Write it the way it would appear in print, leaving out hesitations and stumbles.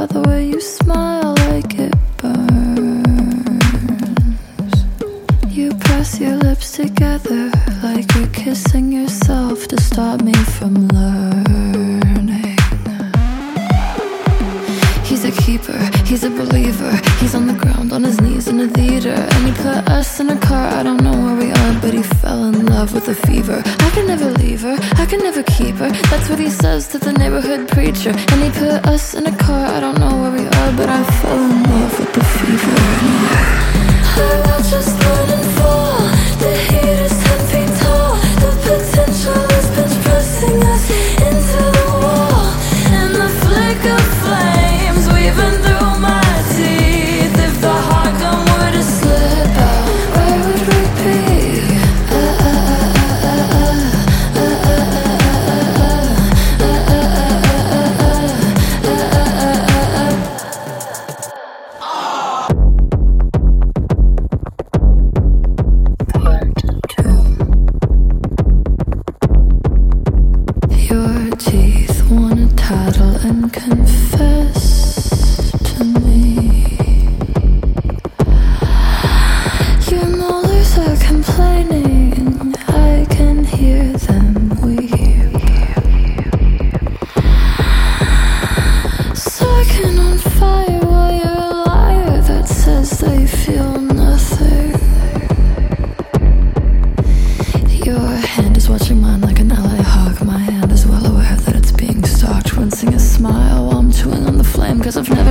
by the way you smile, like it burns. You press your lips together like you're kissing yourself to stop me from learning. He's a keeper, he's a believer. He's on the ground, on his knees in a theater. And he put us in a car, I don't know where we are, but he fell in love with the fever. I can never leave her, I can never keep her. That's what he says to the neighborhood preacher. And he put us in a car, I don't know where we are, but I fell in love with the fever. I will just run and fall. The heat is 10 feet tall. The potential has been pressing us into the wall. And the flick of flames weaving through my teeth. If the hot gun were to slip out, where would we be? Your teeth wanna tattle and confess to me. Your molars are complaining, I can hear them weep. Second on fire while you're a liar that says they feel nothing. Your hand is watching mine like an LA hawk. My hand is well aware that it's being stalked, rinsing a smile while I'm chewing on the flame, 'cause I've never